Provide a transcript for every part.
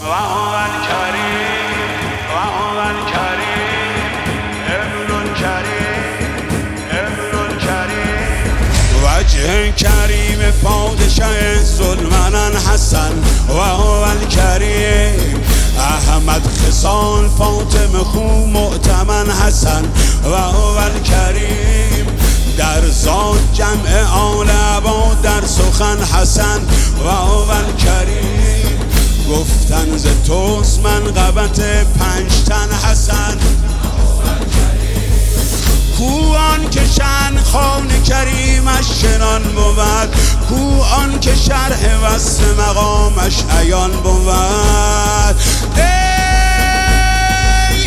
وهو الكريم وهو الكريم ابن الكريم ابن الكريم وجه کریم پادشه سلمان حسن وهو الكريم احمد خصال فاطمه خو مؤتمن حسن وهو الكريم در ذات جمع آل عبا در سخن حسن وهو الكريم گفتن ز توست منقبت 5 تن حسن کو آن که شأن خوان کریمش شنان بود کو آن که شرح وصف مقامش عیان بود ای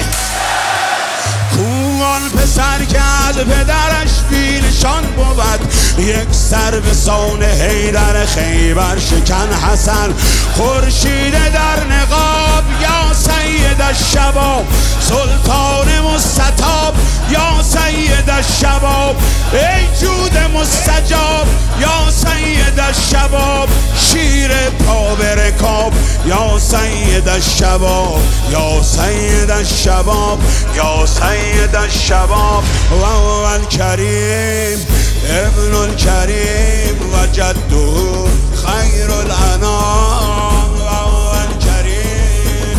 کو آن پسر که از پدرش بی نشان بود یک سر به سان حیدر خیبر شکن حسن خورشید در نقاب یا سید الشباب سلطان مستطاب یا سید الشباب ای جود مستجاب یا سید الشباب شیر پا به رکاب یا سید الشباب یا سید الشباب یا سید الشباب وهو الکریم ابن الکریم و جده خیر الانام وهو الکریم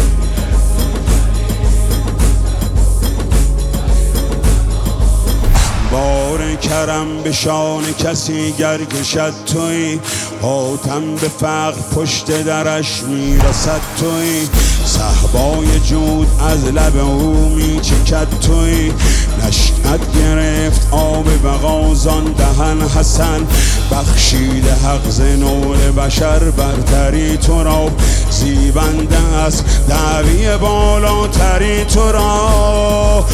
بار کرم به شان کسی گر کشد توی حاتم به فقر پشت درش میرسد توی صحبای جود از لب او میچکد توی نشأت گرفت آب بغازان دهن حسن بخشید حق ز نور بشر برتری تو را زیبنده است دعوی بالاتری تو را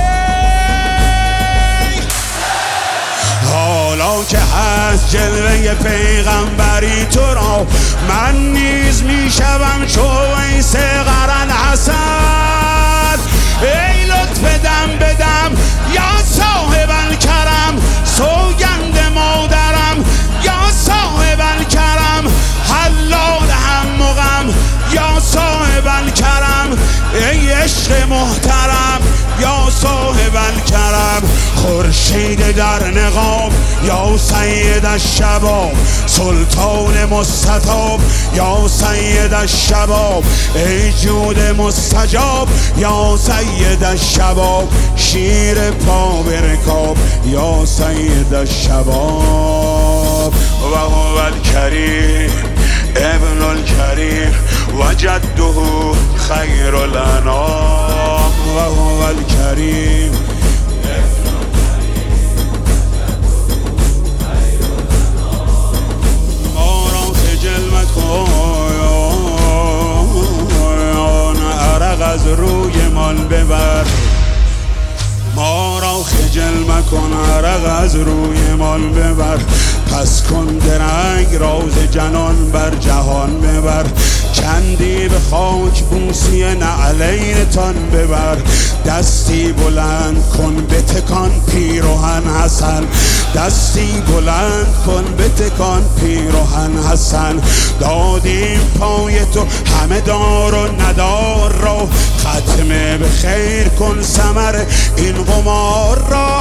حالا که هست جلوه پیغمبری تو را من نیز میشوم چو ویس قرن حسن ای لطف دم بدم یا صاحب الکرم سوگند مادرم یا صاحب الکرم حلال هم و غم یا صاحب الکرم ای عشق محترم یا صاحب الکرم خورشید در نقاب یا سید الشباب سلطان مستطاب یا سید الشباب ای جود مستجاب یا سید الشباب شیر پا به رکاب یا سید الشباب وهو الکریم ابن الکریم و جده خیر الانام وهو الکریم ما را خجل مکن عرق از روی مان ببر ما را خجل مکن عرق از روی مان ببر پس کن درنگ راز جنان بر جهان ببر چندی به خاک بوسی نعلین تان ببر دستی بلند کن بتکان پیراهن حسن دستی بلند کن بتکان پیراهن حسن دادیم پای تو همه دار و ندار را ختمه به خیر کن ثمر این قمار را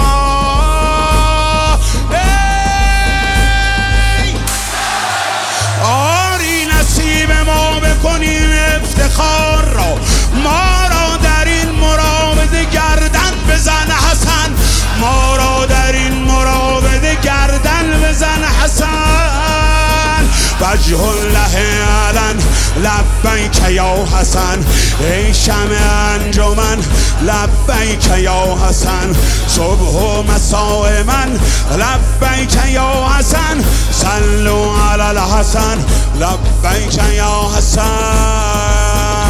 آری نصیب ما بکنیم افتخار را ما را در این مراوده گردن بزن حسن ما را در این مراوده گردن بزن حسن وجه الله علن لبیک یا حسن ای شمع انجمن لبیک یا حسن صبح و مساء من لبیک یا حسن صلوا علی الحسن لبیک یا حسن